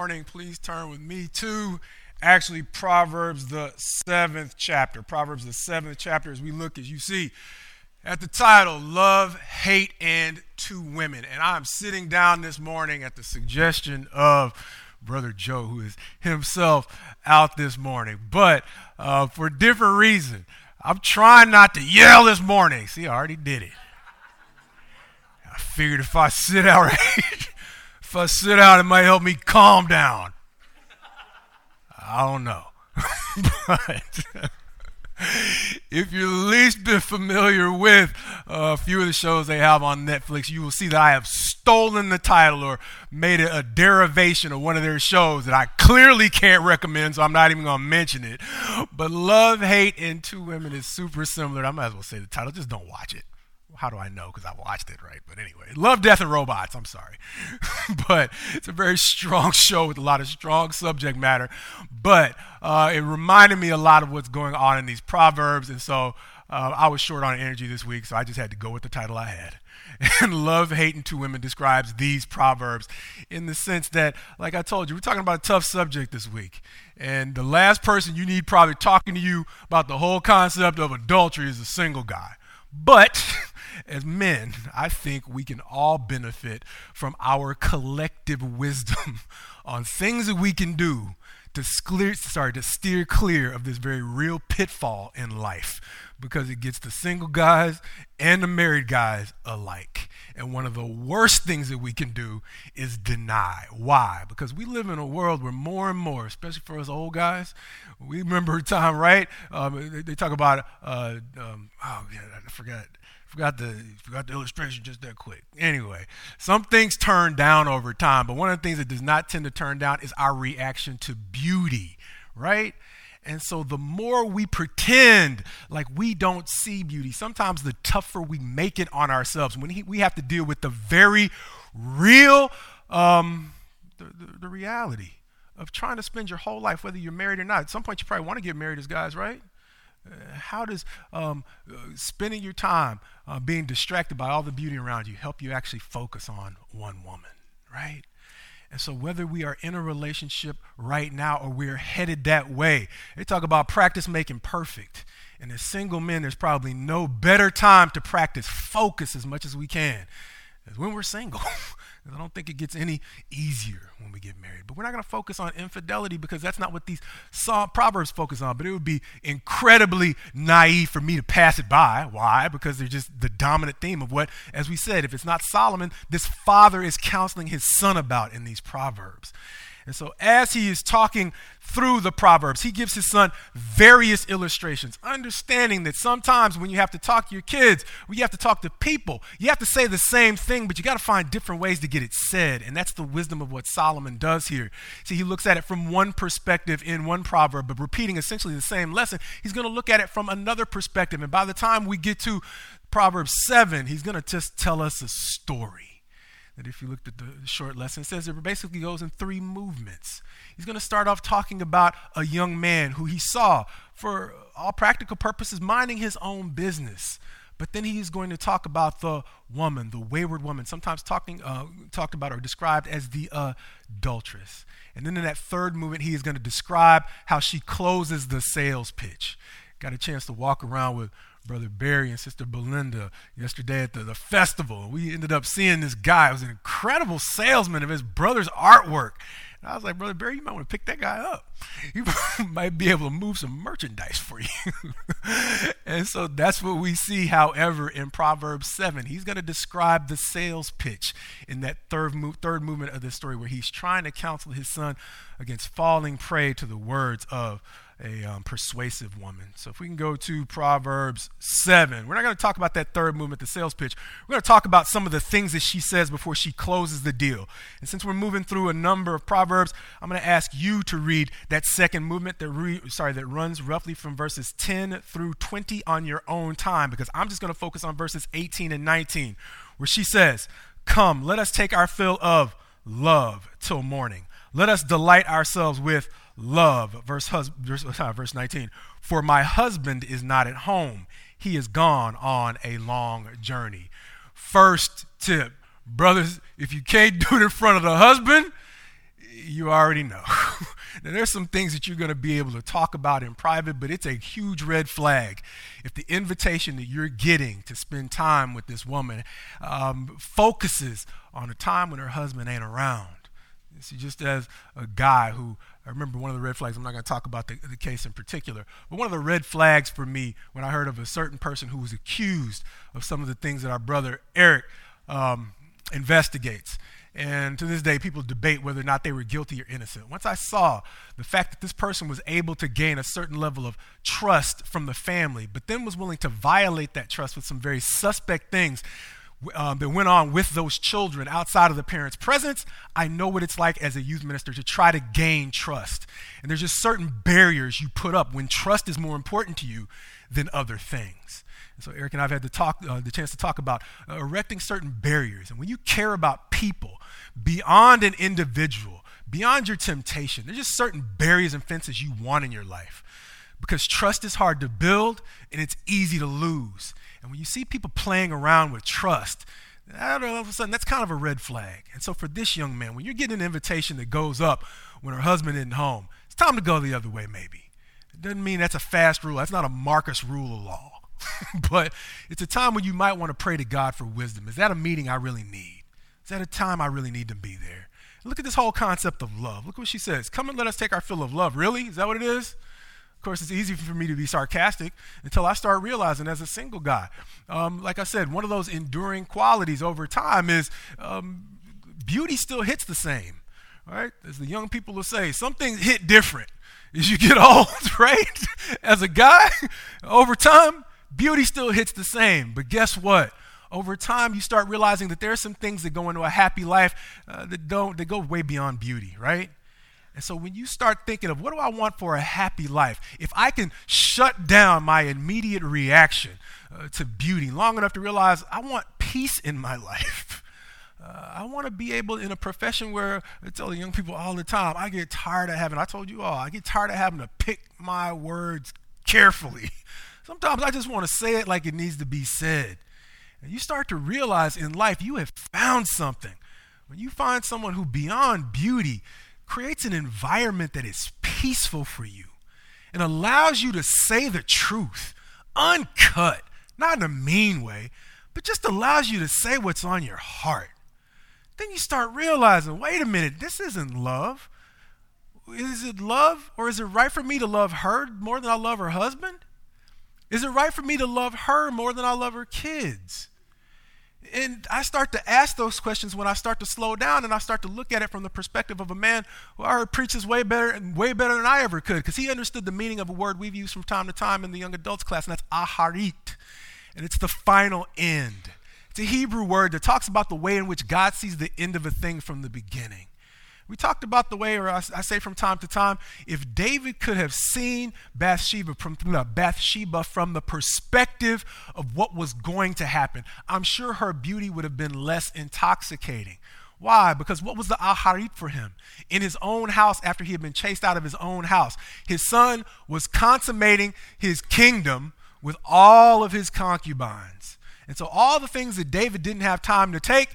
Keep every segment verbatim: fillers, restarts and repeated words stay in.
morning, please turn with me to actually Proverbs, the seventh chapter. Proverbs, the seventh chapter, as we look, as you see, at the title, Love, Hate, and Two Women. And I'm sitting down this morning at the suggestion of Brother Joe, who is himself out this morning, but uh, for a different reason. I'm trying not to yell this morning. See, I already did it. I figured if I sit out right, if I sit out, it might help me calm down. I don't know. But if you've at least been familiar with uh, a few of the shows they have on Netflix, you will see that I have stolen the title or made it a derivation of one of their shows that I clearly can't recommend, so I'm not even going to mention it. But Love, Hate, and Two Women is super similar. I might as well say the title. Just don't watch it. How do I know? Because I watched it, right? But anyway, Love, Death, and Robots. I'm sorry. But it's a very strong show with a lot of strong subject matter. But uh, it reminded me a lot of what's going on in these Proverbs. And so uh, I was short on energy this week, so I just had to go with the title I had. And Love, Hate, and Two Women describes these Proverbs in the sense that, like I told you, we're talking about a tough subject this week. And the last person you need probably talking to you about the whole concept of adultery is a single guy. But as men, I think we can all benefit from our collective wisdom on things that we can do to clear, sorry, to steer clear of this very real pitfall in life, because it gets the single guys and the married guys alike. And one of the worst things that we can do is deny. Why? Because we live in a world where more and more, especially for us old guys, we remember a time, right? Um, they, they talk about, uh, um, oh, yeah, I forgot. Forgot the forgot the illustration just that quick. Anyway, some things turn down over time, but one of the things that does not tend to turn down is our reaction to beauty, right? And so the more we pretend like we don't see beauty, sometimes the tougher we make it on ourselves when he, we have to deal with the very real, um, the, the, the reality of trying to spend your whole life, whether you're married or not. At some point, you probably want to get married as guys, right? Uh, how does um, uh, spending your time uh, being distracted by all the beauty around you help you actually focus on one woman, right? And so whether we are in a relationship right now or we're headed that way, they talk about practice making perfect. And as single men, there's probably no better time to practice focus as much as we can as when we're single. I don't think it gets any easier when we get married. But we're not going to focus on infidelity because that's not what these Psalm, Proverbs focus on. But it would be incredibly naive for me to pass it by. Why? Because they're just the dominant theme of what, as we said, if it's not Solomon, this father is counseling his son about in these Proverbs. And so as he is talking through the Proverbs, he gives his son various illustrations, understanding that sometimes when you have to talk to your kids, when you have to talk to people, you have to say the same thing, but you got to find different ways to get it said. And that's the wisdom of what Solomon does here. See, he looks at it from one perspective in one proverb, but repeating essentially the same lesson. He's going to look at it from another perspective. And by the time we get to Proverbs seven, he's going to just tell us a story. That if you looked at the short lesson, it says it basically goes in three movements. He's going to start off talking about a young man who he saw, for all practical purposes, minding his own business. But then he is going to talk about the woman, the wayward woman, sometimes talking uh, talked about or described as the uh, adulteress. And then in that third movement, he is going to describe how she closes the sales pitch. Got a chance to walk around with Brother Barry and Sister Belinda yesterday at the, the festival. We ended up seeing this guy. It was an incredible salesman of his brother's artwork. And I was like, Brother Barry, you might want to pick that guy up. He might be able to move some merchandise for you. And so that's what we see, however, in Proverbs seven. He's going to describe the sales pitch in that third, move, third movement of this story where he's trying to counsel his son against falling prey to the words of a um, persuasive woman. So if we can go to Proverbs seven, we're not going to talk about that third movement, the sales pitch. We're going to talk about some of the things that she says before she closes the deal. And since we're moving through a number of Proverbs, I'm going to ask you to read that second movement that re- sorry that runs roughly from verses ten through twenty on your own time, because I'm just going to focus on verses eighteen and nineteen, where she says, "Come, let us take our fill of love till morning. Let us delight ourselves with love." Verse, hus- verse, uh, verse nineteen. "For my husband is not at home. He is gone on a long journey." First tip, brothers, if you can't do it in front of the husband, You already know. Now, there's some things that you're going to be able to talk about in private, but it's a huge red flag if the invitation that you're getting to spend time with this woman um, focuses on a time when her husband ain't around. See, just as a guy who, I remember one of the red flags, I'm not going to talk about the, the case in particular, but one of the red flags for me when I heard of a certain person who was accused of some of the things that our brother Eric um, investigates. And to this day, people debate whether or not they were guilty or innocent. Once I saw the fact that this person was able to gain a certain level of trust from the family, but then was willing to violate that trust with some very suspect things um, that went on with those children outside of the parents' presence, I know what it's like as a youth minister to try to gain trust. And there's just certain barriers you put up when trust is more important to you than other things. And so Eric and I have had the, talk, uh, the chance to talk about uh, erecting certain barriers. And when you care about people beyond an individual, beyond your temptation, there's just certain barriers and fences you want in your life. Because trust is hard to build and it's easy to lose. And when you see people playing around with trust, I don't know, all of a sudden that's kind of a red flag. And so for this young man, when you're getting an invitation that goes up when her husband isn't home, it's time to go the other way maybe. It doesn't mean that's a fast rule. That's not a Marcus rule of law. But it's a time when you might want to pray to God for wisdom. Is that a meeting I really need? Is that a time I really need to be there? Look at this whole concept of love. Look what she says. Come and let us take our fill of love. Really? Is that what it is? Of course, it's easy for me to be sarcastic until I start realizing as a single guy, um, like I said, one of those enduring qualities over time is um, beauty still hits the same, right? As the young people will say, some things hit different as you get old, right? As a guy, over time, beauty still hits the same. But guess what? Over time, you start realizing that there are some things that go into a happy life uh, that don't, that go way beyond beauty, right? And so when you start thinking of what do I want for a happy life, if I can shut down my immediate reaction uh, to beauty long enough to realize I want peace in my life. Uh, I want to be able in a profession where I tell the young people all the time, I get tired of having, I told you all, I get tired of having to pick my words carefully. Sometimes I just want to say it like it needs to be said. And you start to realize in life you have found something. When you find someone who beyond beauty creates an environment that is peaceful for you and allows you to say the truth, uncut, not in a mean way, but just allows you to say what's on your heart. Then you start realizing, wait a minute, this isn't love. Is it love, or is it right for me to love her more than I love her husband? Is it right for me to love her more than I love her kids? And I start to ask those questions when I start to slow down and I start to look at it from the perspective of a man who I heard preaches way better way better than I ever could, because he understood the meaning of a word we've used from time to time in the young adults class, and that's aharit. And it's the final end. It's a Hebrew word that talks about the way in which God sees the end of a thing from the beginning. We talked about the way, or I, I say from time to time, if David could have seen Bathsheba from, Bathsheba from the perspective of what was going to happen, I'm sure her beauty would have been less intoxicating. Why? Because what was the aharit for him? In his own house, after he had been chased out of his own house, his son was consummating his kingdom with all of his concubines. And so all the things that David didn't have time to take,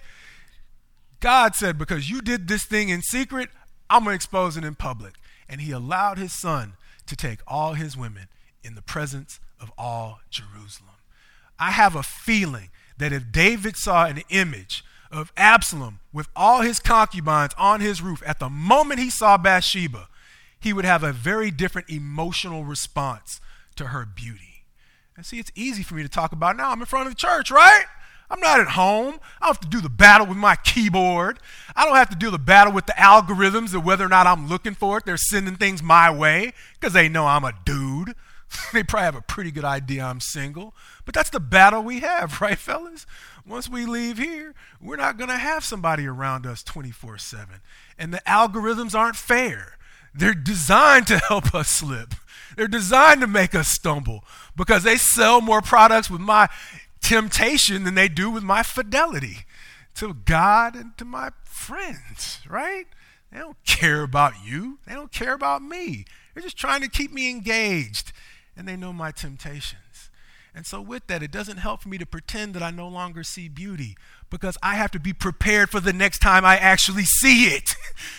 God said, because you did this thing in secret, I'm going to expose it in public. And he allowed his son to take all his women in the presence of all Jerusalem. I have a feeling that if David saw an image of Absalom with all his concubines on his roof, at the moment he saw Bathsheba, he would have a very different emotional response to her beauty. And see, it's easy for me to talk about now. I'm in front of the church, right? I'm not at home. I don't have to do the battle with my keyboard. I don't have to do the battle with the algorithms of whether or not I'm looking for it. They're sending things my way because they know I'm a dude. They probably have a pretty good idea I'm single. But that's the battle we have, right, fellas? Once we leave here, we're not going to have somebody around us twenty-four seven. And the algorithms aren't fair. They're designed to help us slip. They're designed to make us stumble because they sell more products with my temptation than they do with my fidelity to God and to my friends, right? They don't care about you. They don't care about me. They're just trying to keep me engaged, and they know my temptations. And so with that, it doesn't help for me to pretend that I no longer see beauty, because I have to be prepared for the next time I actually see it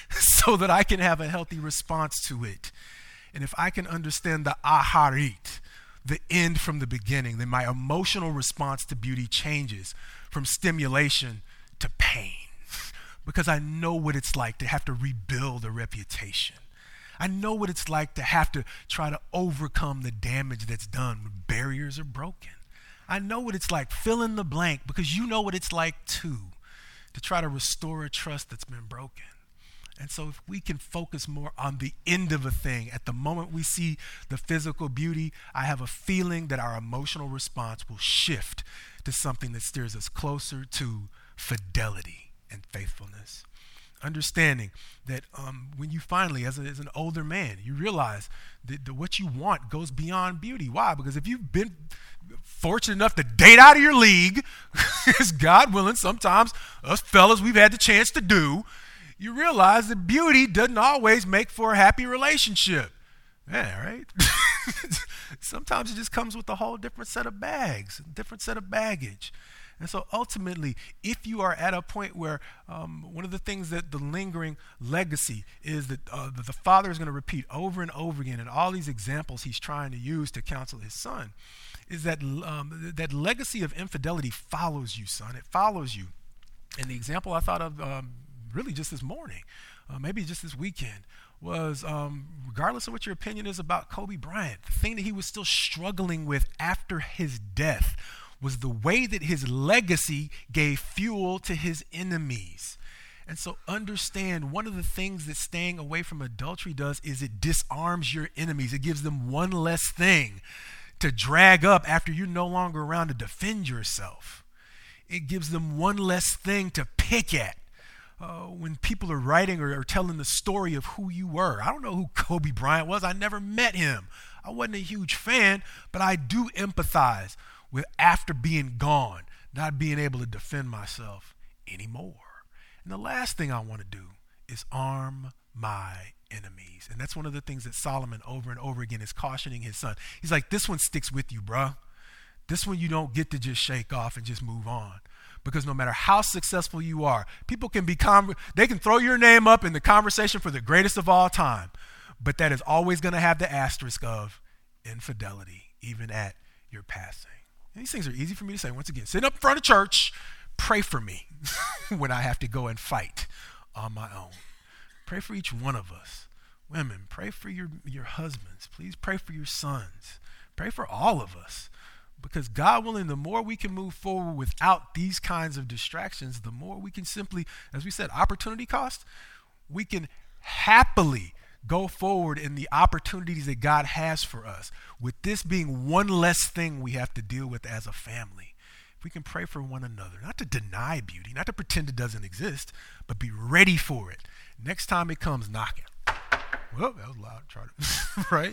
so that I can have a healthy response to it. And if I can understand the aharit, the end from the beginning, then my emotional response to beauty changes from stimulation to pain, because I know what it's like to have to rebuild a reputation. I know what it's like to have to try to overcome the damage that's done when barriers are broken. I know what it's like, fill in the blank, because you know what it's like too, to try to restore a trust that's been broken. And so if we can focus more on the end of a thing, at the moment we see the physical beauty, I have a feeling that our emotional response will shift to something that steers us closer to fidelity and faithfulness. Understanding that um, when you finally, as, a, as an older man, you realize that, that what you want goes beyond beauty. Why? Because if you've been fortunate enough to date out of your league, as God willing, sometimes us fellas, we've had the chance to do, you realize that beauty doesn't always make for a happy relationship. Yeah, right? Sometimes it just comes with a whole different set of bags, a different set of baggage. And so ultimately, if you are at a point where um, one of the things that the lingering legacy is that, uh, that the father is going to repeat over and over again, and all these examples he's trying to use to counsel his son, is that um, that legacy of infidelity follows you, son. It follows you. And the example I thought of um, really just this morning, uh, maybe just this weekend, was um, regardless of what your opinion is about Kobe Bryant, the thing that he was still struggling with after his death was the way that his legacy gave fuel to his enemies. And so understand, one of the things that staying away from adultery does is it disarms your enemies. It gives them one less thing to drag up after you're no longer around to defend yourself. It gives them one less thing to pick at uh, when people are writing or, or telling the story of who you were. I don't know who Kobe Bryant was. I never met him. I wasn't a huge fan, but I do empathize with after being gone, not being able to defend myself anymore. And the last thing I want to do is arm my enemies. And that's one of the things that Solomon over and over again is cautioning his son. He's like, this one sticks with you, bruh. This one you don't get to just shake off and just move on. Because no matter how successful you are, people can be, con- they can throw your name up in the conversation for the greatest of all time. But that is always going to have the asterisk of infidelity, even at your passing. And these things are easy for me to say. Once again, sit up in front of church, pray for me when I have to go and fight on my own. Pray for each one of us. Women, pray for your, your husbands. Please pray for your sons. Pray for all of us. Because God willing, the more we can move forward without these kinds of distractions, the more we can simply, as we said, opportunity cost, we can happily go forward in the opportunities that God has for us, with this being one less thing we have to deal with as a family. If we can pray for one another, not to deny beauty, not to pretend it doesn't exist, but be ready for it. Next time it comes knocking. Well, that was loud, try to, right?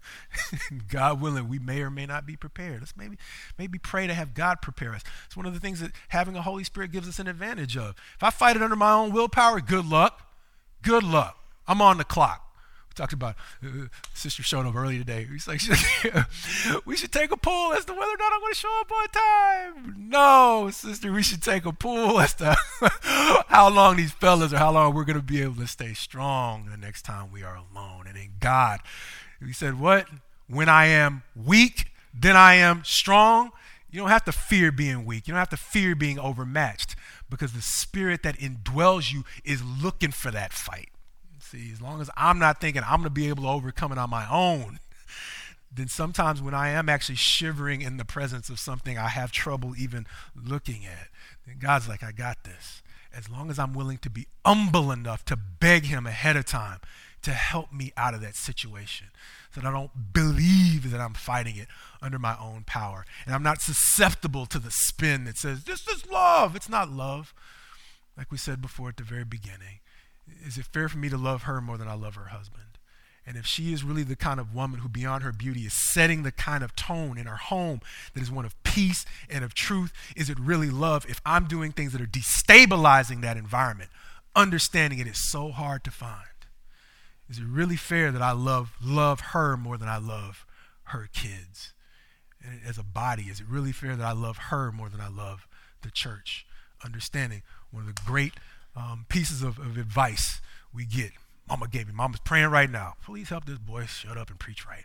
God willing, we may or may not be prepared. Let's maybe maybe pray to have God prepare us. It's one of the things that having a Holy Spirit gives us an advantage of. If I fight it under my own willpower, good luck. Good luck. I'm on the clock. We talked about, uh, sister showed up early today. He's like, we should take a poll as to whether or not I'm going to show up on time. No, sister, we should take a poll as to how long these fellas or how long we're going to be able to stay strong the next time we are alone. And in God, he said, what? When I am weak, then I am strong. You don't have to fear being weak. You don't have to fear being overmatched, because the spirit that indwells you is looking for that fight. See, as long as I'm not thinking I'm going to be able to overcome it on my own, then sometimes when I am actually shivering in the presence of something I have trouble even looking at, then God's like, I got this. As long as I'm willing to be humble enough to beg him ahead of time to help me out of that situation, so that I don't believe that I'm fighting it under my own power. And I'm not susceptible to the spin that says, this is love. It's not love. Like we said before at the very beginning. Is it fair for me to love her more than I love her husband? And if she is really the kind of woman who beyond her beauty is setting the kind of tone in her home that is one of peace and of truth, is it really love if I'm doing things that are destabilizing that environment, understanding it is so hard to find? Is it really fair that I love love her more than I love her kids? And as a body, is it really fair that I love her more than I love the church understanding. One of the great um, pieces of, of advice we get. Mama gave me. Mama's praying right now. Please help this boy shut up and preach right.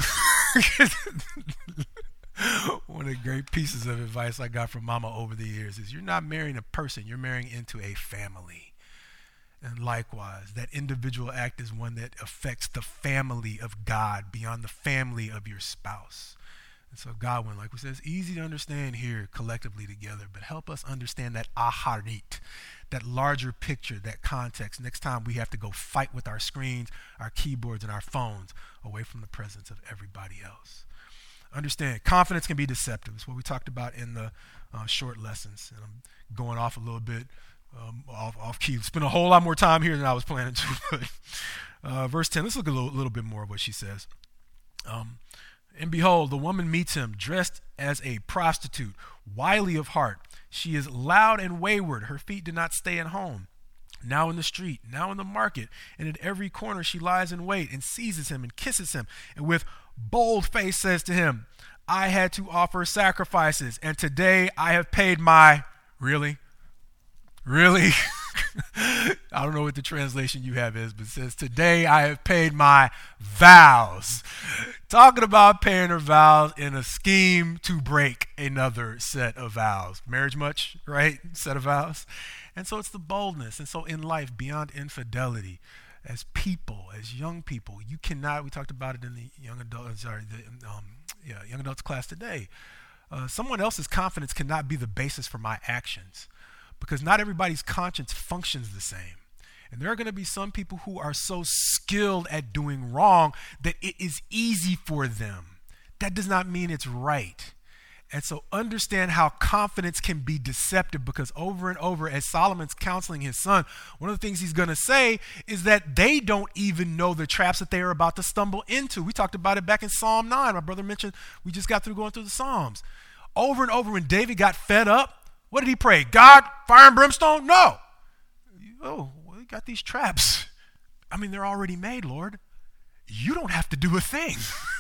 One of the great pieces of advice I got from Mama over the years is you're not marrying a person, you're marrying into a family. And likewise, that individual act is one that affects the family of God beyond the family of your spouse. And so Godwin, like we said, it's easy to understand here collectively together, but help us understand that aharit, that larger picture, that context. Next time we have to go fight with our screens, our keyboards, and our phones away from the presence of everybody else. Understand, confidence can be deceptive. It's what we talked about in the uh, short lessons. And I'm going off a little bit um, off, off key. Spent a whole lot more time here than I was planning to. But, uh, verse ten, let's look a little, little bit more of what she says. Um, and behold, the woman meets him dressed as a prostitute, wily of heart. She is loud and wayward. Her feet do not stay at home. Now in the street, now in the market, and at every corner she lies in wait and seizes him and kisses him, and with bold face says to him, I had to offer sacrifices, and today I have paid my, really? Really? I don't know what the translation you have is, but it says, today I have paid my vows. Talking about paying her vows in a scheme to break another set of vows. Marriage much, right? Set of vows. And so it's the boldness. And so in life, beyond infidelity, as people, as young people, you cannot, we talked about it in the young adult, sorry, the um, yeah, young adults class today. Uh, someone else's confidence cannot be the basis for my actions, because not everybody's conscience functions the same. And there are going to be some people who are so skilled at doing wrong that it is easy for them. That does not mean it's right. And so understand how confidence can be deceptive, because over and over, as Solomon's counseling his son, one of the things he's going to say is that they don't even know the traps that they are about to stumble into. We talked about it back in Psalm nine. My brother mentioned we just got through going through the Psalms. Over and over, when David got fed up, what did he pray? God, fire and brimstone? No. Oh, well, we got these traps. I mean, they're already made, Lord. You don't have to do a thing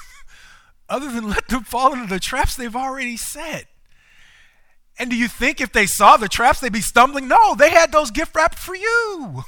other than let them fall into the traps they've already set. And do you think if they saw the traps, they'd be stumbling? No, they had those gift wrapped for you.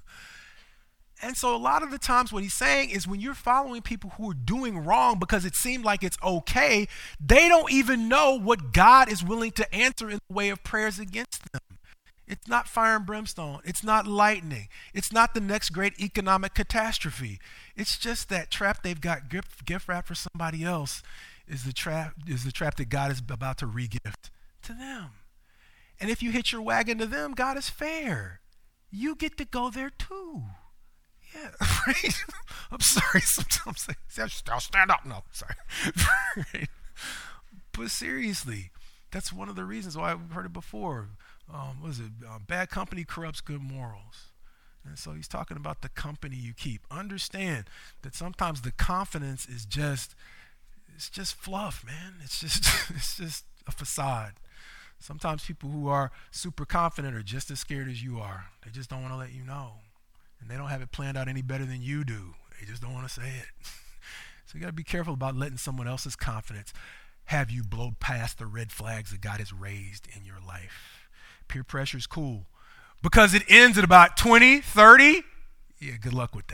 And so a lot of the times what he's saying is when you're following people who are doing wrong because it seemed like it's okay, they don't even know what God is willing to answer in the way of prayers against them. It's not fire and brimstone. It's not lightning. It's not the next great economic catastrophe. It's just that trap they've got gift, gift wrapped for somebody else is the trap is the trap that God is about to re-gift to them. And if you hit your wagon to them, God is fair. You get to go there too. Yeah, right? I'm sorry. Sometimes I say, I'll stand up. No, sorry. Right? But seriously, that's one of the reasons why we've heard it before. Um, what is it? Uh, bad company corrupts good morals. And so he's talking about the company you keep. Understand that sometimes the confidence is just, it's just fluff, man. It's just, it's just a facade. Sometimes people who are super confident are just as scared as you are. They just don't want to let you know. And they don't have it planned out any better than you do. They just don't want to say it. So you got to be careful about letting someone else's confidence have you blow past the red flags that God has raised in your life. Peer pressure is cool because it ends at about twenty, thirty. Yeah, good luck with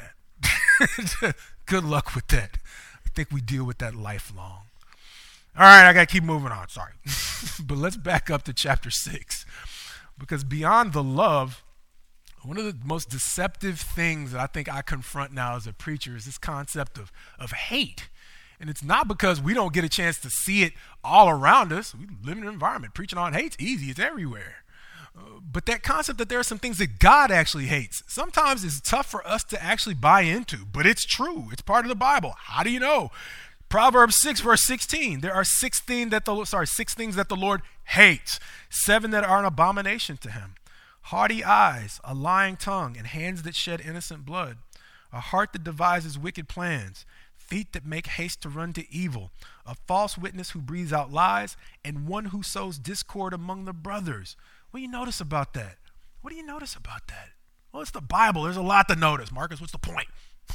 that. Good luck with that. I think we deal with that lifelong. All right, I got to keep moving on. Sorry. But let's back up to chapter six, because beyond the love, one of the most deceptive things that I think I confront now as a preacher is this concept of, of hate. And it's not because we don't get a chance to see it all around us. We live in an environment. Preaching on hate's easy. It's everywhere. Uh, but that concept that there are some things that God actually hates, sometimes it's tough for us to actually buy into. But it's true. It's part of the Bible. How do you know? Proverbs six, verse sixteen. There are six things that the sorry, six things that the Lord hates. Seven that are an abomination to him. Haughty eyes, a lying tongue, and hands that shed innocent blood. A heart that devises wicked plans. Feet that make haste to run to evil, a false witness who breathes out lies, and one who sows discord among the brothers. What do you notice about that? What do you notice about that? Well, it's the Bible. There's a lot to notice. Marcus, what's the point?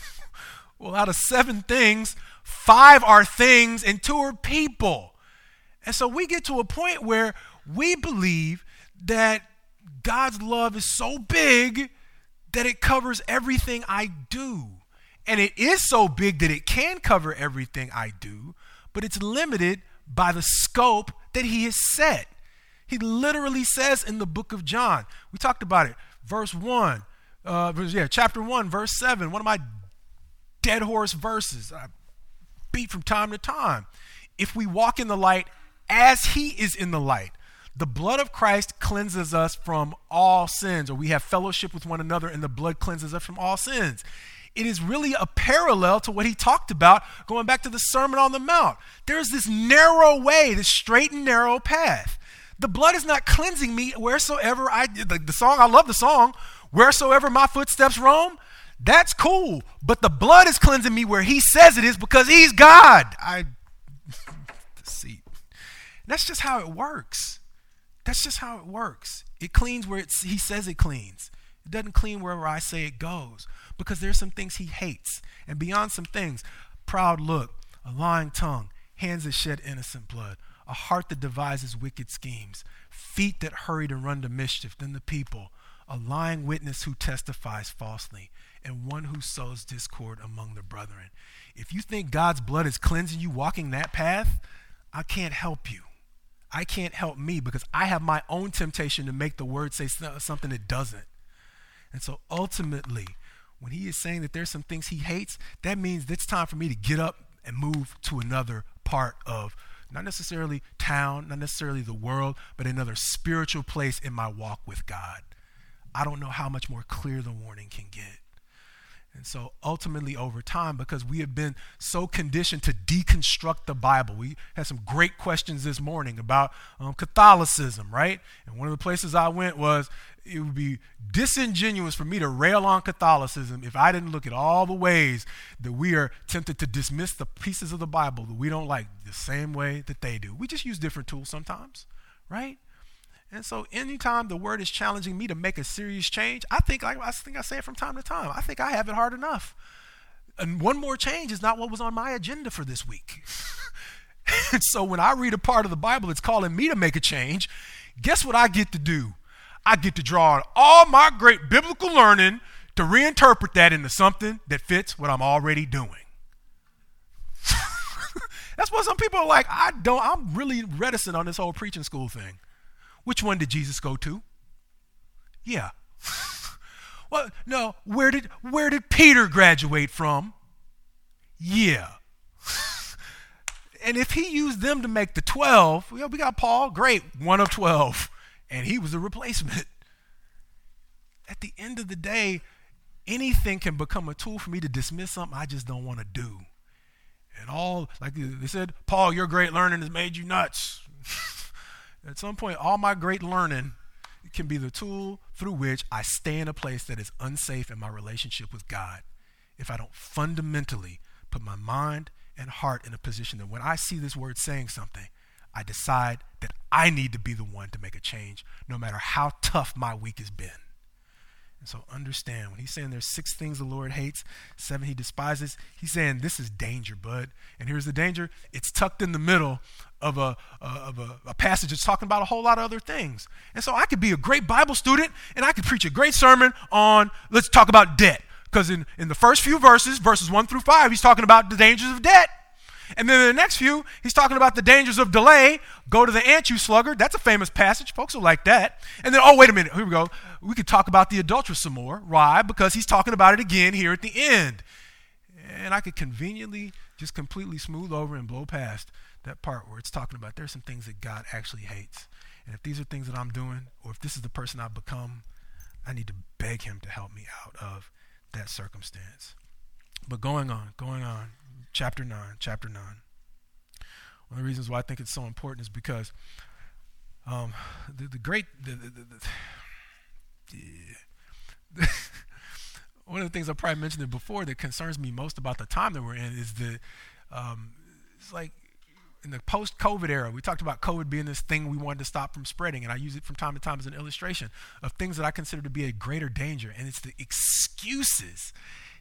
Well, out of seven things, five are things and two are people. And so we get to a point where we believe that God's love is so big that it covers everything I do. And it is so big that it can cover everything I do, but it's limited by the scope that he has set. He literally says in the book of John, we talked about it, verse one, uh, yeah, chapter one, verse seven, one of my dead horse verses I beat from time to time. If we walk in the light as he is in the light, the blood of Christ cleanses us from all sins, or we have fellowship with one another and the blood cleanses us from all sins. It is really a parallel to what he talked about going back to the Sermon on the Mount. There's this narrow way, this straight and narrow path. The blood is not cleansing me wheresoever I, the, the song, I love the song, wheresoever my footsteps roam. That's cool. But the blood is cleansing me where he says it is because he's God. I, deceit. That's just how it works. That's just how it works. It cleans where it's, he says it cleans. It doesn't clean wherever I say it goes, because there's some things he hates. And beyond some things, proud look, a lying tongue, hands that shed innocent blood, a heart that devises wicked schemes, feet that hurry to run to mischief, then the people, a lying witness who testifies falsely, and one who sows discord among the brethren. If you think God's blood is cleansing you walking that path, I can't help you. I can't help me, because I have my own temptation to make the word say something it doesn't. And so ultimately, when he is saying that there's some things he hates, that means it's time for me to get up and move to another part of, not necessarily town, not necessarily the world, but another spiritual place in my walk with God. I don't know how much more clear the warning can get. And so ultimately over time, because we have been so conditioned to deconstruct the Bible, we had some great questions this morning about um, Catholicism, right? And one of the places I went was, it would be disingenuous for me to rail on Catholicism if I didn't look at all the ways that we are tempted to dismiss the pieces of the Bible that we don't like the same way that they do. We just use different tools sometimes, right? And so anytime the word is challenging me to make a serious change, I think I, I think I say it from time to time. I think I have it hard enough. And one more change is not what was on my agenda for this week. And so when I read a part of the Bible that's calling me to make a change, guess what I get to do? I get to draw on all my great biblical learning to reinterpret that into something that fits what I'm already doing. That's what some people are like, I don't, I'm really reticent on this whole preaching school thing. Which one did Jesus go to? Yeah. Well, no, where did where did Peter graduate from? Yeah. And if he used them to make the twelve, well, we got Paul, great, one of twelve. And he was a replacement. At the end of the day, anything can become a tool for me to dismiss something I just don't want to do. And all, like they said, Paul, your great learning has made you nuts. At some point, all my great learning can be the tool through which I stay in a place that is unsafe in my relationship with God. If I don't fundamentally put my mind and heart in a position that when I see this word saying something, I decide that I need to be the one to make a change, no matter how tough my week has been. And so understand, when he's saying there's six things the Lord hates, seven he despises, he's saying this is danger, bud. And here's the danger. It's tucked in the middle of a, uh, of a, a passage that's talking about a whole lot of other things. And so I could be a great Bible student, and I could preach a great sermon on, let's talk about debt. Because in, in the first few verses, verses one through five, he's talking about the dangers of debt. And then in the next few, he's talking about the dangers of delay. Go to the ant, you sluggard. That's a famous passage. Folks will like that. And then, oh, wait a minute. Here we go. We could talk about the adulteress some more. Why? Because he's talking about it again here at the end. And I could conveniently just completely smooth over and blow past that part where it's talking about there's some things that God actually hates. And if these are things that I'm doing, or if this is the person I've become, I need to beg him to help me out of that circumstance. But going on, going on. Chapter nine, chapter nine. One of the reasons why I think it's so important is because um, the, the great, the, the, the, the, yeah. one of the things I probably mentioned it before that concerns me most about the time that we're in is the, um, it's like in the post-COVID era, we talked about COVID being this thing we wanted to stop from spreading, and I use it from time to time as an illustration of things that I consider to be a greater danger, and it's the excuses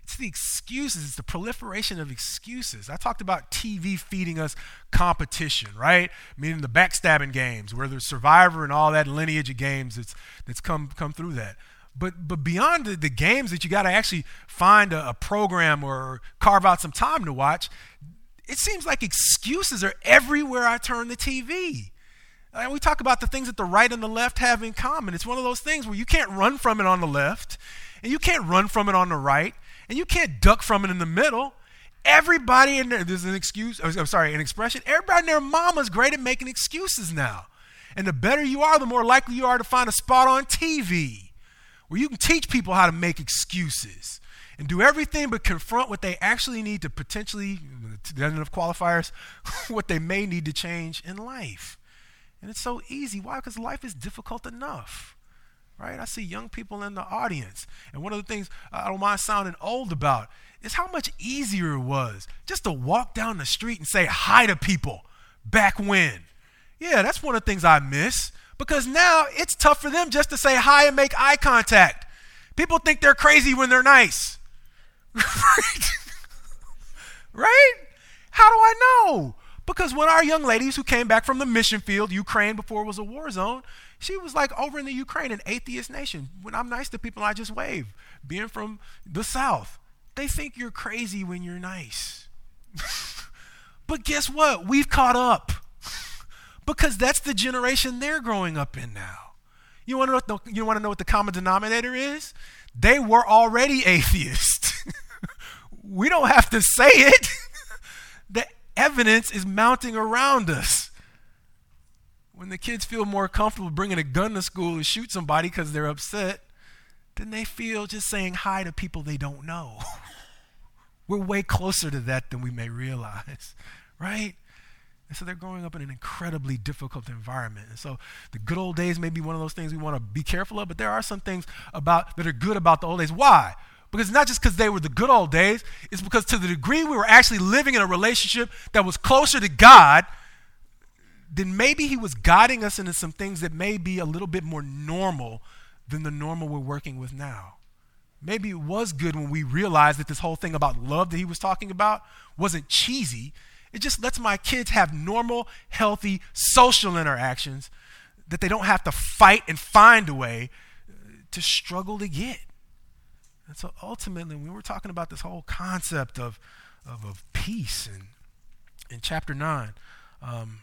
It's the excuses. It's the proliferation of excuses. I talked about T V feeding us competition, right? Meaning the backstabbing games where there's Survivor and all that lineage of games that's that's come come through that. But but beyond the, the games that you got to actually find a, a program or carve out some time to watch, it seems like excuses are everywhere I turn the T V. And we talk about the things that the right and the left have in common. It's one of those things where you can't run from it on the left, and you can't run from it on the right, and you can't duck from it in the middle. Everybody in there, there's an excuse, I'm sorry, an expression. Everybody and their mama's great at making excuses now. And the better you are, the more likely you are to find a spot on T V where you can teach people how to make excuses and do everything but confront what they actually need to potentially, there's enough qualifiers, what they may need to change in life. And it's so easy. Why? Because life is difficult enough. Right? I see young people in the audience. And one of the things I don't mind sounding old about is how much easier it was just to walk down the street and say hi to people back when. Yeah, that's one of the things I miss, because now it's tough for them just to say hi and make eye contact. People think they're crazy when they're nice. Right? Right? How do I know? Because when our young ladies who came back from the mission field, Ukraine before it was a war zone, she was like over in the Ukraine, an atheist nation. When I'm nice to people, I just wave. Being from the South, they think you're crazy when you're nice. But guess what? We've caught up. Because that's the generation they're growing up in now. You want to know what the, you want to know what the common denominator is? They were already atheists. We don't have to say it. The evidence is mounting around us. When the kids feel more comfortable bringing a gun to school and shoot somebody because they're upset, then they feel just saying hi to people they don't know. We're way closer to that than we may realize, right? And so they're growing up in an incredibly difficult environment. And so the good old days may be one of those things we want to be careful of, but there are some things about that are good about the old days. Why? Because it's not just because they were the good old days, it's because to the degree we were actually living in a relationship that was closer to God, then maybe he was guiding us into some things that may be a little bit more normal than the normal we're working with now. Maybe it was good when we realized that this whole thing about love that he was talking about wasn't cheesy. It just lets my kids have normal, healthy, social interactions that they don't have to fight and find a way to struggle to get. And so ultimately, when we're talking about this whole concept of, of, of peace in, in chapter nine, um,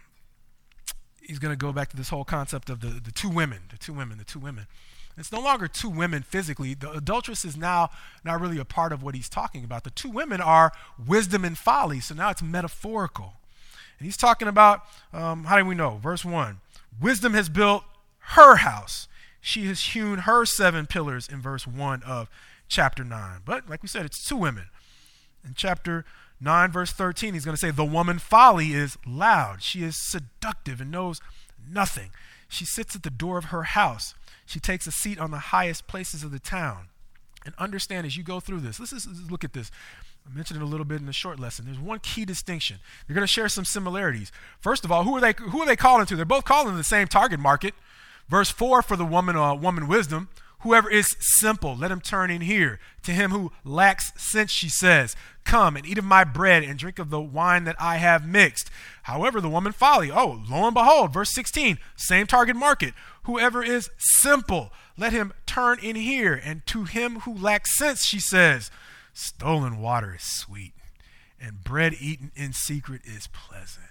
he's going to go back to this whole concept of the, the two women, the two women, the two women. It's no longer two women physically. The adulteress is now not really a part of what he's talking about. The two women are wisdom and folly, so now it's metaphorical. And he's talking about, um, how do we know? Verse one, wisdom has built her house. She has hewn her seven pillars in verse one of chapter nine. But like we said, it's two women. In chapter nine, verse thirteen, he's going to say, the woman folly is loud. She is seductive and knows nothing. She sits at the door of her house. She takes a seat on the highest places of the town. And understand as you go through this, let's just, let's look at this. I mentioned it a little bit in the short lesson. There's one key distinction. They're going to share some similarities. First of all, who are they who are they calling to? They're both calling to the same target market. Verse four for the woman, uh, woman wisdom. Whoever is simple, let him turn in here. To him who lacks sense, she says, come and eat of my bread and drink of the wine that I have mixed. However, the woman folly, oh, lo and behold, verse sixteen, same target market. Whoever is simple, let him turn in here. And to him who lacks sense, she says, stolen water is sweet, and bread eaten in secret is pleasant.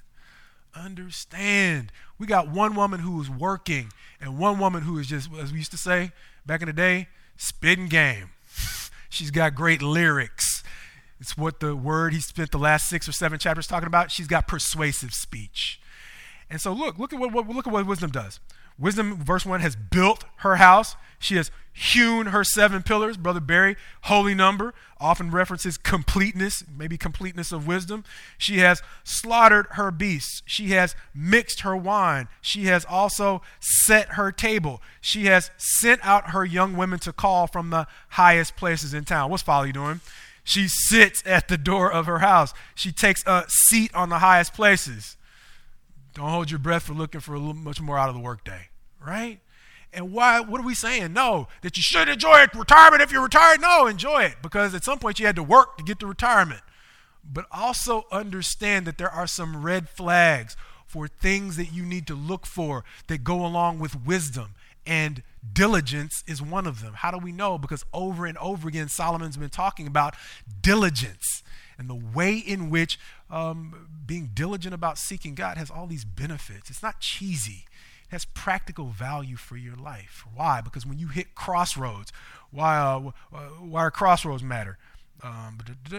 Understand, we got one woman who is working and one woman who is just, as we used to say back in the day, spitting game. She's got great lyrics. It's what the word he spent the last six or seven chapters talking about. She's got persuasive speech. And so look, look at what, what look at what wisdom does. Wisdom, verse one, has built her house. She has hewn her seven pillars. Brother Barry, holy number, often references completeness, maybe completeness of wisdom. She has slaughtered her beasts. She has mixed her wine. She has also set her table. She has sent out her young women to call from the highest places in town. What's Folly doing? She sits at the door of her house. She takes a seat on the highest places. Don't hold your breath for looking for a little much more out of the workday, right? And why? What are we saying? No, that you should enjoy it, retirement if you're retired. No, enjoy it, because at some point you had to work to get to retirement. But also understand that there are some red flags for things that you need to look for that go along with wisdom. And diligence is one of them. How do we know? Because over and over again, Solomon's been talking about diligence and the way in which um, being diligent about seeking God has all these benefits. It's not cheesy. It has practical value for your life. Why? Because when you hit crossroads, why, uh, why are crossroads matter? Um,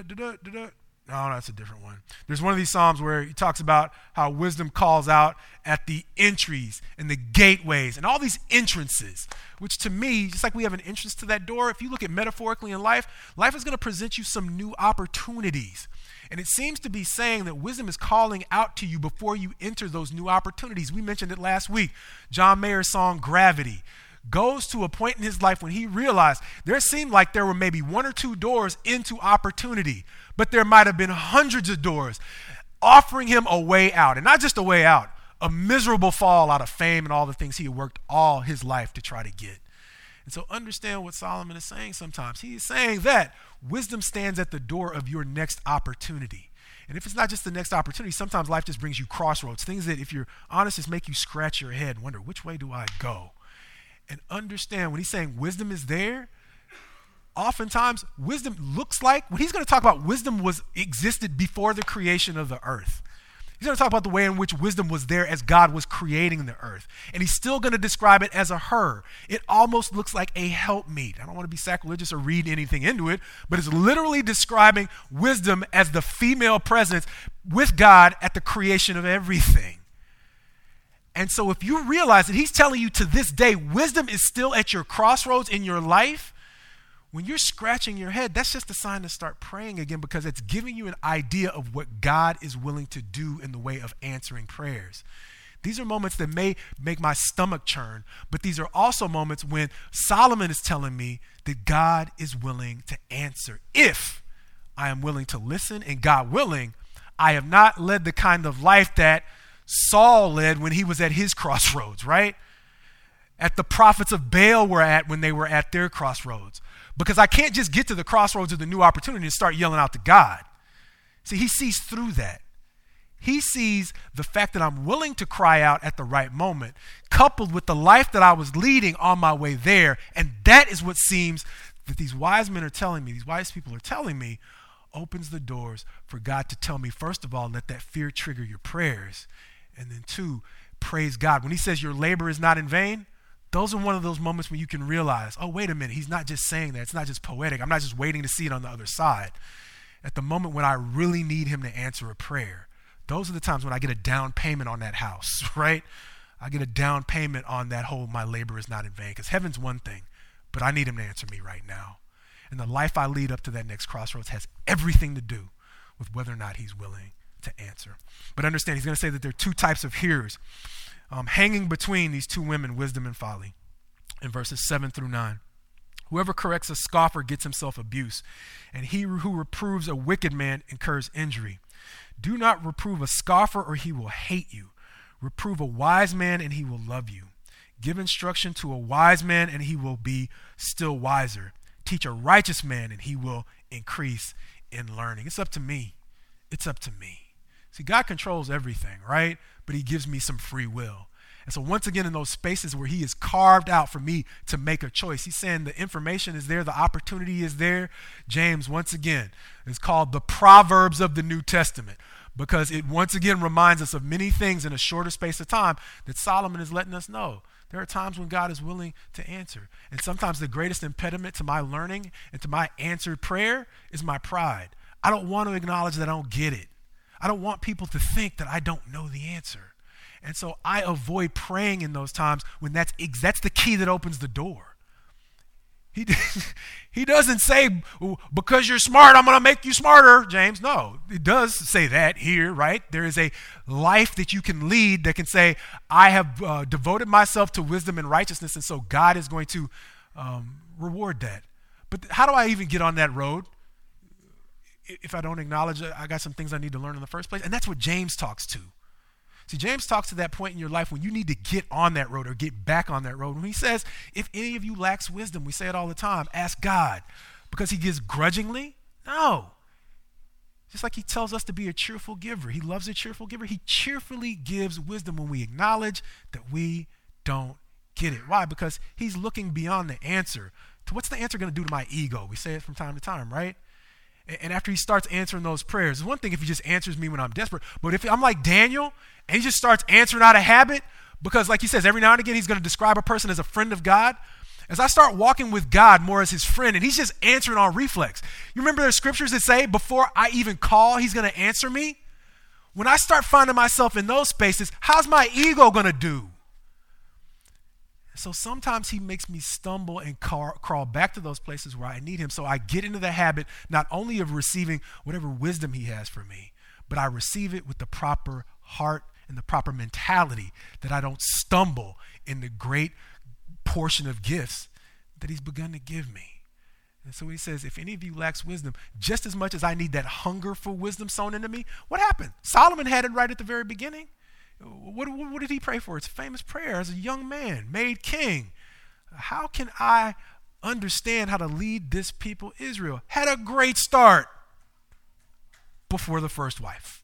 No, that's a different one. There's one of these Psalms where he talks about how wisdom calls out at the entries and the gateways and all these entrances, which to me, just like we have an entrance to that door, if you look at metaphorically in life, life is going to present you some new opportunities. And it seems to be saying that wisdom is calling out to you before you enter those new opportunities. We mentioned it last week. John Mayer's song, Gravity, goes to a point in his life when he realized there seemed like there were maybe one or two doors into opportunity, but there might have been hundreds of doors offering him a way out. And not just a way out, a miserable fall out of fame and all the things he had worked all his life to try to get. And so understand what Solomon is saying sometimes. He is saying that wisdom stands at the door of your next opportunity. And if it's not just the next opportunity, sometimes life just brings you crossroads, things that if you're honest just make you scratch your head and wonder, which way do I go? And understand when he's saying wisdom is there, oftentimes wisdom looks like, when he's going to talk about wisdom was existed before the creation of the earth. He's going to talk about the way in which wisdom was there as God was creating the earth. And he's still going to describe it as a her. It almost looks like a helpmeet. I don't want to be sacrilegious or read anything into it, but it's literally describing wisdom as the female presence with God at the creation of everything. And so if you realize that he's telling you to this day, wisdom is still at your crossroads in your life, when you're scratching your head, that's just a sign to start praying again, because it's giving you an idea of what God is willing to do in the way of answering prayers. These are moments that may make my stomach churn, but these are also moments when Solomon is telling me that God is willing to answer if I am willing to listen, and God willing, I have not led the kind of life that Saul led when he was at his crossroads, right? At the prophets of Baal were at when they were at their crossroads. Because I can't just get to the crossroads of the new opportunity and start yelling out to God. See, he sees through that. He sees the fact that I'm willing to cry out at the right moment, coupled with the life that I was leading on my way there. And that is what seems that these wise men are telling me, these wise people are telling me, opens the doors for God to tell me, first of all, let that fear trigger your prayers. And then two, praise God. When he says your labor is not in vain, those are one of those moments when you can realize, oh, wait a minute, he's not just saying that. It's not just poetic. I'm not just waiting to see it on the other side. At the moment when I really need him to answer a prayer, those are the times when I get a down payment on that house, right? I get a down payment on that whole my labor is not in vain, because heaven's one thing, but I need him to answer me right now. And the life I lead up to that next crossroads has everything to do with whether or not he's willing to answer. But understand, he's going to say that there are two types of hearers um, hanging between these two women, wisdom and folly, in verses seven through nine. Whoever corrects a scoffer gets himself abuse, and he who reproves a wicked man incurs injury. Do not reprove a scoffer, or he will hate you. Reprove a wise man, and he will love you. Give instruction to a wise man, and he will be still wiser. Teach a righteous man, and he will increase in learning. It's up to me. It's up to me. See, God controls everything, right? But he gives me some free will. And so once again, in those spaces where he is carved out for me to make a choice, he's saying the information is there, the opportunity is there. James, once again, is called the Proverbs of the New Testament, because it once again reminds us of many things in a shorter space of time that Solomon is letting us know. There are times when God is willing to answer. And sometimes the greatest impediment to my learning and to my answered prayer is my pride. I don't want to acknowledge that I don't get it. I don't want people to think that I don't know the answer. And so I avoid praying in those times when that's that's the key that opens the door. He, he doesn't say, because you're smart, I'm going to make you smarter, James. No, it does say that here, right? There is a life that you can lead that can say, I have uh, devoted myself to wisdom and righteousness, and so God is going to um, reward that. But how do I even get on that road if I don't acknowledge I got some things I need to learn in the first place? And that's what James talks to. See, James talks to that point in your life when you need to get on that road or get back on that road. When he says, if any of you lacks wisdom, we say it all the time, ask God. Because he gives grudgingly? No. Just like he tells us to be a cheerful giver. He loves a cheerful giver. He cheerfully gives wisdom when we acknowledge that we don't get it. Why? Because he's looking beyond the answer to what's the answer going to do to my ego? We say it from time to time, right? And after he starts answering those prayers, it's one thing if he just answers me when I'm desperate, but if I'm like Daniel and he just starts answering out of habit, because like he says, every now and again, he's going to describe a person as a friend of God. As I start walking with God more as his friend, and he's just answering on reflex. You remember there's scriptures that say, before I even call, he's going to answer me? When I start finding myself in those spaces, how's my ego going to do? So sometimes he makes me stumble and car- crawl back to those places where I need him. So I get into the habit not only of receiving whatever wisdom he has for me, but I receive it with the proper heart and the proper mentality, that I don't stumble in the great portion of gifts that he's begun to give me. And so he says, if any of you lacks wisdom, just as much as I need that hunger for wisdom sown into me, what happened? Solomon had it right at the very beginning. What, what, what did he pray for? It's a famous prayer as a young man, made king. How can I understand how to lead this people, Israel? Had a great start before the first wife.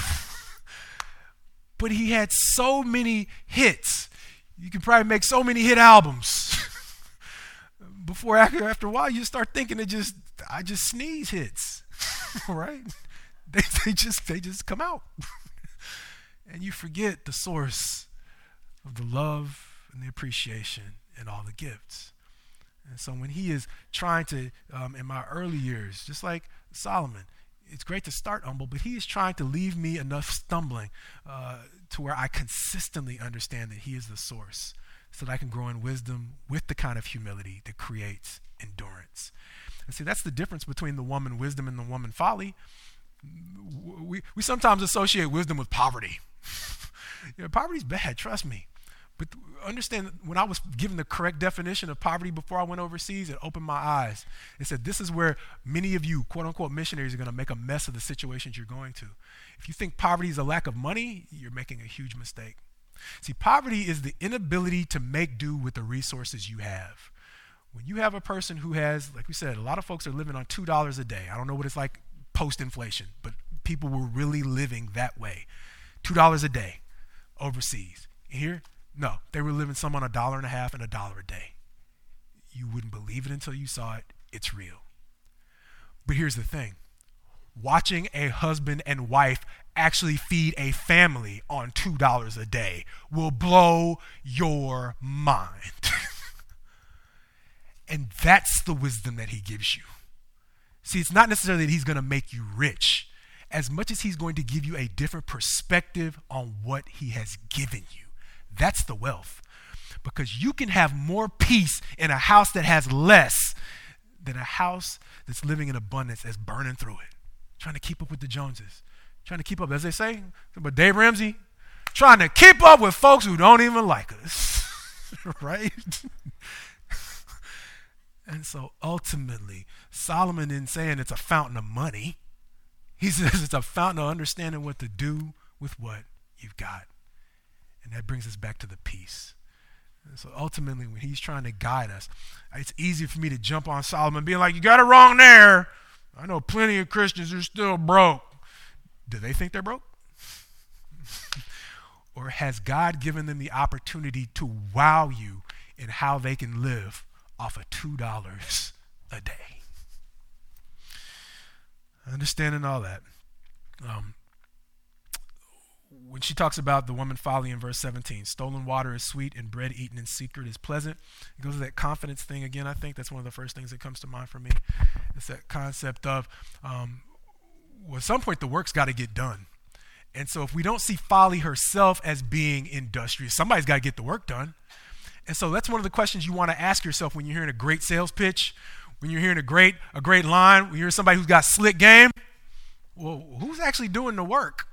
But he had so many hits. You can probably make so many hit albums. Before, after, after a while, you start thinking it just, I just sneeze hits, right? They, they just, they just come out. And you forget the source of the love and the appreciation and all the gifts. And so when he is trying to, um, in my early years, just like Solomon, it's great to start humble, but he is trying to leave me enough stumbling uh, to where I consistently understand that he is the source, so that I can grow in wisdom with the kind of humility that creates endurance. And see, that's the difference between the woman wisdom and the woman folly. We, we sometimes associate wisdom with poverty. You know, poverty's bad, trust me. But understand, when I was given the correct definition of poverty before I went overseas, it opened my eyes. It said, this is where many of you, quote unquote, missionaries are going to make a mess of the situations you're going to. If you think poverty is a lack of money, you're making a huge mistake. See, poverty is the inability to make do with the resources you have. When you have a person who has, like we said, a lot of folks are living on two dollars a day. I don't know what it's like post-inflation, but people were really living that way. two dollars a day overseas. Here, no, they were living some on a dollar and a half and a dollar a day. You wouldn't believe it until you saw it. It's real. But here's the thing. Watching a husband and wife actually feed a family on two dollars a day will blow your mind. And that's the wisdom that he gives you. See, it's not necessarily that he's going to make you rich, as much as he's going to give you a different perspective on what he has given you. That's the wealth. Because you can have more peace in a house that has less than a house that's living in abundance, that's burning through it, trying to keep up with the Joneses, trying to keep up, as they say, but Dave Ramsey, trying to keep up with folks who don't even like us, right? And so ultimately, Solomon isn't saying it's a fountain of money. He says it's a fountain of understanding what to do with what you've got. And that brings us back to the peace. And so ultimately, when he's trying to guide us, it's easy for me to jump on Solomon being like, you got it wrong there. I know plenty of Christians who are still broke. Do they think they're broke? Or has God given them the opportunity to wow you in how they can live off of two dollars a day? Understanding all that. Um, when she talks about the woman folly in verse seventeen, stolen water is sweet and bread eaten in secret is pleasant. It goes to that confidence thing again. I think that's one of the first things that comes to mind for me. It's that concept of, um, well, at some point the work's got to get done. And so if we don't see folly herself as being industrious, somebody's got to get the work done. And so that's one of the questions you want to ask yourself when you're hearing a great sales pitch, when you're hearing a great a great line, when you're hearing somebody who's got slick game. Well, who's actually doing the work?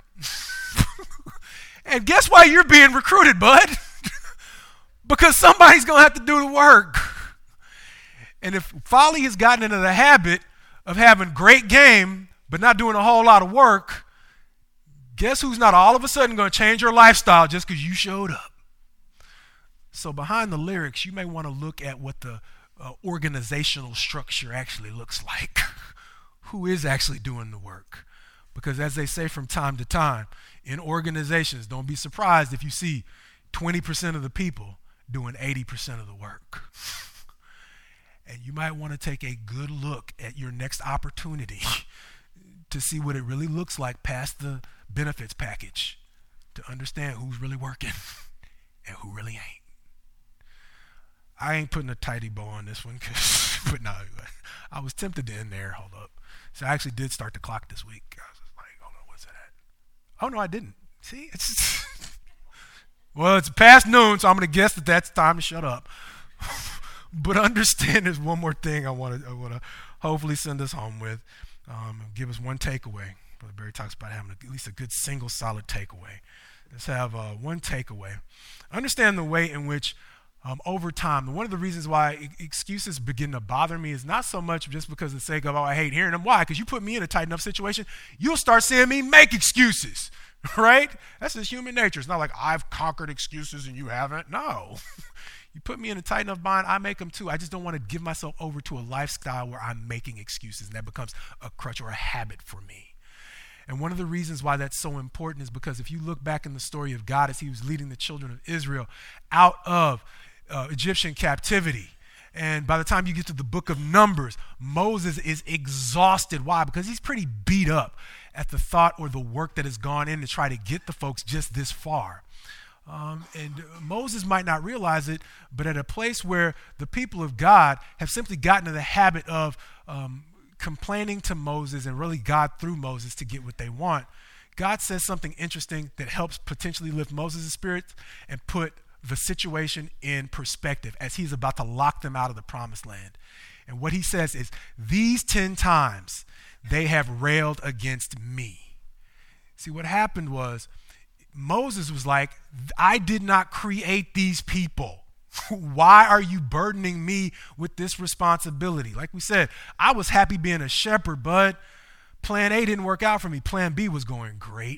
And guess why you're being recruited, bud? Because somebody's going to have to do the work. And if folly has gotten into the habit of having great game but not doing a whole lot of work, guess who's not all of a sudden going to change your lifestyle just because you showed up? So behind the lyrics, you may want to look at what the uh, organizational structure actually looks like. Who is actually doing the work? Because as they say from time to time, in organizations, don't be surprised if you see twenty percent of the people doing eighty percent of the work. And you might want to take a good look at your next opportunity to see what it really looks like past the benefits package, to understand who's really working and who really ain't. I ain't putting a tidy bow on this one, cause, but no, I was tempted to end there. Hold up. So I actually did start the clock this week. I was just like, hold on, what's it at? Oh, no, I didn't. See, it's just well, it's past noon, so I'm going to guess that that's time to shut up. But understand there's one more thing I want to I want to hopefully send us home with. Um, give us one takeaway. Brother Barry talks about having a, at least a good single solid takeaway. Let's have uh, one takeaway. Understand the way in which um, over time, one of the reasons why e- excuses begin to bother me is not so much just because of the sake of, oh, I hate hearing them. Why? Because you put me in a tight enough situation, you'll start seeing me make excuses, right? That's just human nature. It's not like I've conquered excuses and you haven't. No. You put me in a tight enough bind, I make them too. I just don't want to give myself over to a lifestyle where I'm making excuses and that becomes a crutch or a habit for me. And one of the reasons why that's so important is because if you look back in the story of God as he was leading the children of Israel out of uh, Egyptian captivity, and by the time you get to the book of Numbers, Moses is exhausted. Why? Because he's pretty beat up at the thought or the work that has gone in to try to get the folks just this far. Um, and Moses might not realize it, but at a place where the people of God have simply gotten in the habit of um, complaining to Moses and really God through Moses to get what they want, God says something interesting that helps potentially lift Moses' spirit and put the situation in perspective as he's about to lock them out of the promised land. And what he says is, these ten times they have railed against me. See, what happened was, Moses was like, I did not create these people. Why are you burdening me with this responsibility? Like we said, I was happy being a shepherd, but plan A didn't work out for me. Plan B was going great.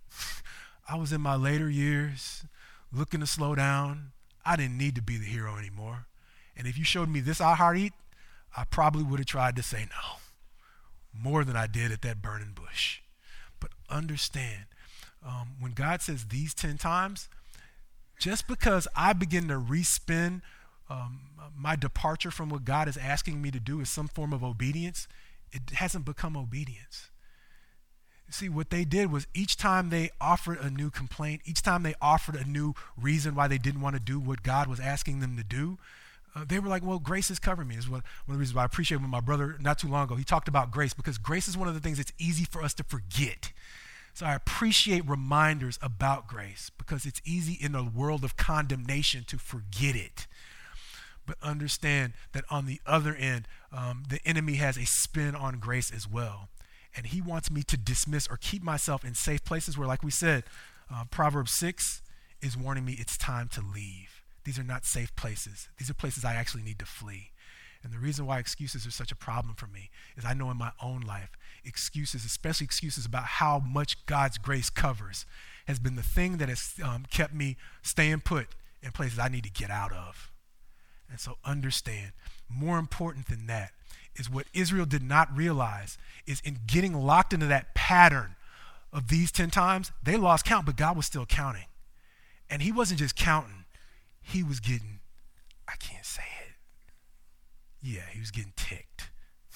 I was in my later years, looking to slow down. I didn't need to be the hero anymore. And if you showed me this I heart eat, I probably would have tried to say no, more than I did at that burning bush. But understand, Um, when God says these ten times, just because I begin to respin um, my departure from what God is asking me to do as some form of obedience, it hasn't become obedience. See, what they did was each time they offered a new complaint, each time they offered a new reason why they didn't want to do what God was asking them to do, uh, they were like, well, grace is covering me. This is what, one of the reasons why I appreciate when my brother, not too long ago, he talked about grace, because grace is one of the things that's easy for us to forget. So I appreciate reminders about grace because it's easy in a world of condemnation to forget it. But understand that on the other end, um, the enemy has a spin on grace as well. And he wants me to dismiss or keep myself in safe places where, like we said, uh, Proverbs six is warning me it's time to leave. These are not safe places. These are places I actually need to flee. And the reason why excuses are such a problem for me is I know in my own life, excuses, especially excuses about how much God's grace covers, has been the thing that has um, kept me staying put in places I need to get out of. And so understand, more important than that is what Israel did not realize is in getting locked into that pattern of these ten times, they lost count, but God was still counting. And he wasn't just counting, he was getting, I can't say it. Yeah, he was getting ticked.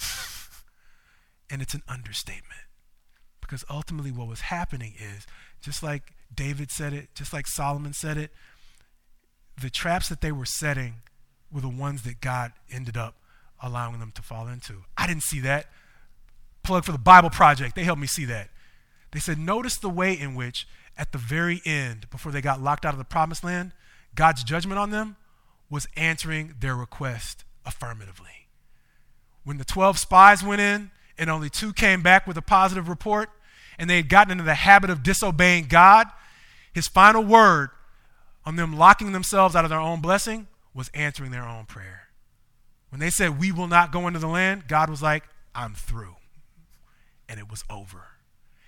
And it's an understatement. Because ultimately what was happening is, just like David said it, just like Solomon said it, the traps that they were setting were the ones that God ended up allowing them to fall into. I didn't see that. Plug for the Bible Project, they helped me see that. They said, notice the way in which at the very end, before they got locked out of the promised land, God's judgment on them was answering their request affirmatively. When the twelve spies went in and only two came back with a positive report, and they had gotten into the habit of disobeying God, his final word on them locking themselves out of their own blessing was answering their own prayer. When they said, we will not go into the land, God was like, I'm through. And it was over.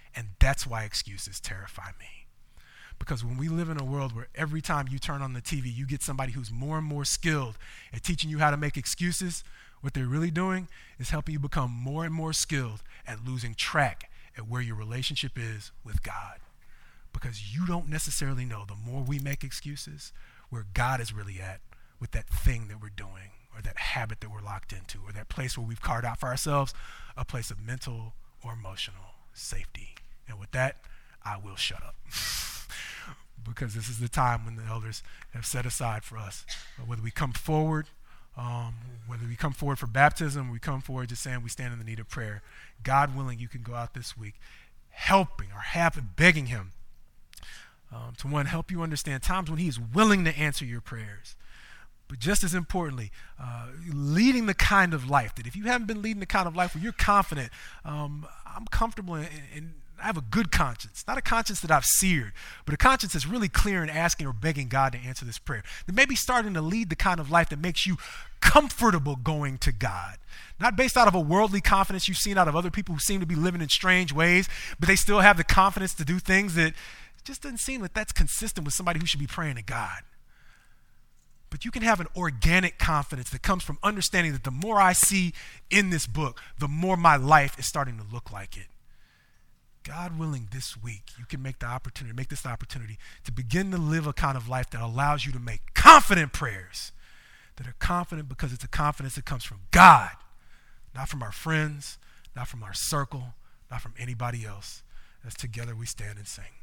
And that's why excuses terrify me. Because when we live in a world where every time you turn on the T V, you get somebody who's more and more skilled at teaching you how to make excuses, what they're really doing is helping you become more and more skilled at losing track at where your relationship is with God. Because you don't necessarily know, the more we make excuses, where God is really at with that thing that we're doing, or that habit that we're locked into, or that place where we've carved out for ourselves a place of mental or emotional safety. And with that, I will shut up. Because this is the time when the elders have set aside for us. Whether we come forward, um, whether we come forward for baptism, or we come forward just saying we stand in the need of prayer, God willing, you can go out this week helping or having, begging him um, to, one, help you understand times when he is willing to answer your prayers. But just as importantly, uh, leading the kind of life that if you haven't been leading the kind of life where you're confident, um, I'm comfortable in, in I have a good conscience, not a conscience that I've seared, but a conscience that's really clear in asking or begging God to answer this prayer. That may be starting to lead the kind of life that makes you comfortable going to God. Not based out of a worldly confidence you've seen out of other people who seem to be living in strange ways, but they still have the confidence to do things that just doesn't seem like that's consistent with somebody who should be praying to God. But you can have an organic confidence that comes from understanding that the more I see in this book, the more my life is starting to look like it. God willing, this week, you can make the opportunity, make this the opportunity to begin to live a kind of life that allows you to make confident prayers that are confident because it's a confidence that comes from God, not from our friends, not from our circle, not from anybody else. As together we stand and sing.